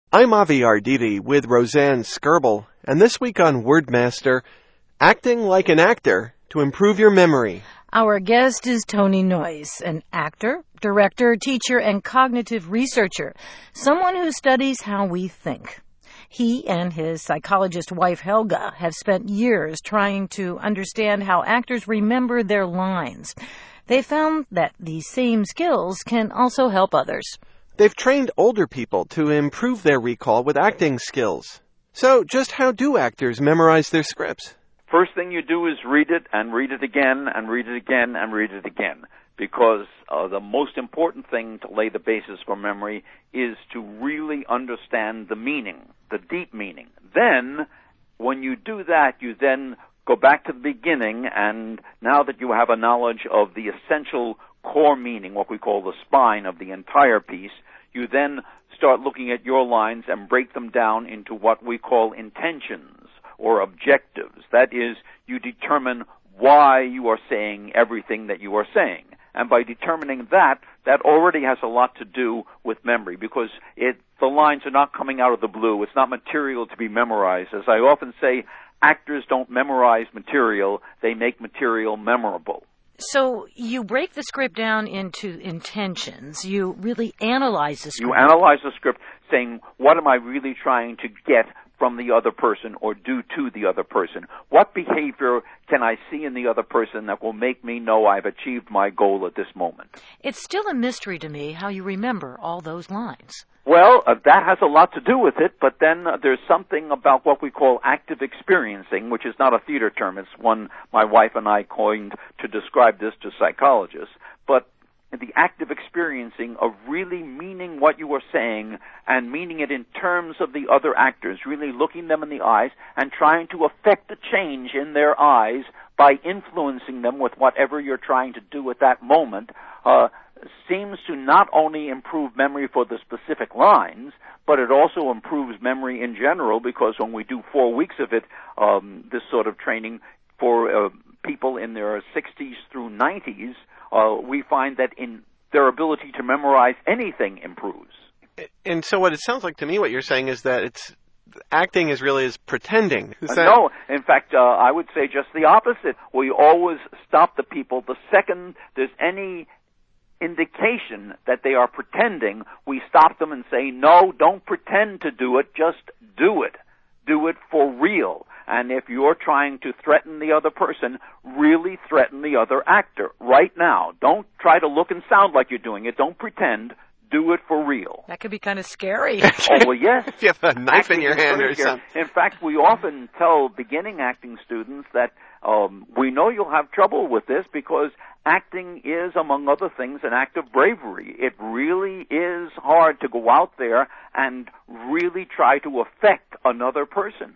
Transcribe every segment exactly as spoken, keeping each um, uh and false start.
I'm Avi Arditi with Roseanne Skirble, and this week on Wordmaster, acting like an actor to improve your memory. Our guest is Tony Noyes, an actor, director, teacher, and cognitive researcher, someone who studies how we think. He and his psychologist wife Helga have spent years trying to understand how actors remember their lines. They found that these same skills can also help others. They've trained older people to improve their recall with acting skills. So just how do actors memorize their scripts? First thing you do is read it and read it again and read it again and read it again, because uh, the most important thing to lay the basis for memory is to really understand the meaning, the deep meaning. Then, when you do that, you then go back to the beginning, and now that you have a knowledge of the essential core meaning, what we call the spine of the entire piece, you then start looking at your lines and break them down into what we call intentions or objectives. That is, you determine why you are saying everything that you are saying. And by determining that, that already has a lot to do with memory, because it, the lines are not coming out of the blue. It's not material to be memorized. As I often say, actors don't memorize material, they make material memorable. So you break the script down into intentions. You really analyze the script. You analyze the script saying, what am I really trying to get from the other person or do to the other person? What behavior can I see in the other person that will make me know I've achieved my goal at this moment? It's still a mystery to me how you remember all those lines. Well, uh, that has a lot to do with it, but then uh, there's something about what we call active experiencing, which is not a theater term. It's one my wife and I coined to describe this to psychologists. But the active experiencing of really meaning what you are saying and meaning it in terms of the other actors, really looking them in the eyes and trying to affect a change in their eyes by influencing them with whatever you're trying to do at that moment, uh, seems to not only improve memory for the specific lines, but it also improves memory in general, because when we do four weeks of it, um, this sort of training for uh, people in their sixties through nineties, uh, we find that in their ability to memorize anything improves. And so what it sounds like to me, what you're saying is that it's acting is really is pretending. Is uh, that... No, in fact, uh, I would say just the opposite. We always stop the people the second there's any indication that they are pretending. We stop them and say, no, don't pretend to do it, just do it. Do it for real. And if you're trying to threaten the other person, really threaten the other actor right now. Don't try to look and sound like you're doing it. Don't pretend. Do it for real. That could be kind of scary. Oh, well, yes. If you have a knife acting in your hand or something. In fact, we often tell beginning acting students that um, we know you'll have trouble with this because acting is, among other things, an act of bravery. It really is hard to go out there and really try to affect another person.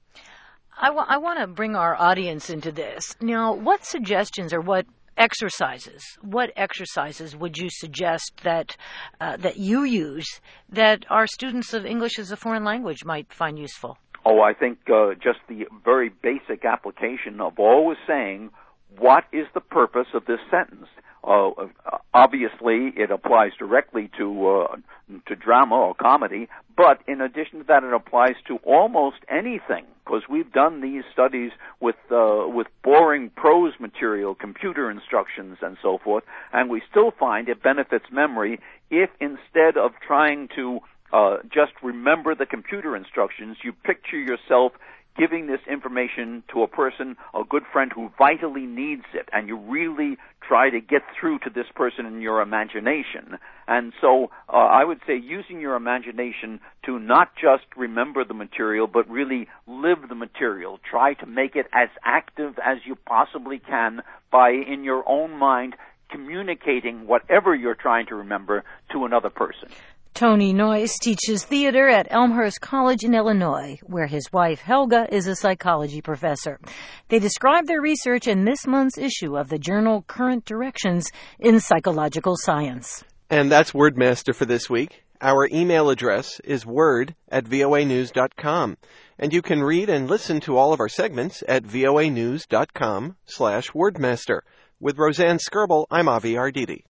I, w- I want to bring our audience into this. Now, what suggestions or what exercises, what exercises would you suggest that uh, that you use that our students of English as a foreign language might find useful? Oh, I think uh, just the very basic application of always saying, what is the purpose of this sentence? Uh, obviously, it applies directly to uh, to drama or comedy, but in addition to that, it applies to almost anything, because we've done these studies with uh, with boring prose material, computer instructions, and so forth, and we still find it benefits memory if instead of trying to uh, just remember the computer instructions, you picture yourself giving this information to a person, a good friend who vitally needs it, and you really try to get through to this person in your imagination. And so uh, I would say using your imagination to not just remember the material, but really live the material. Try to make it as active as you possibly can by, in your own mind, communicating whatever you're trying to remember to another person. Tony Noyes teaches theater at Elmhurst College in Illinois, where his wife Helga is a psychology professor. They describe their research in this month's issue of the journal Current Directions in Psychological Science. And that's Wordmaster for this week. Our email address is word at voanews dot com. And you can read and listen to all of our segments at voanews dot com slash wordmaster. With Roseanne Skirble, I'm Avi Arditi.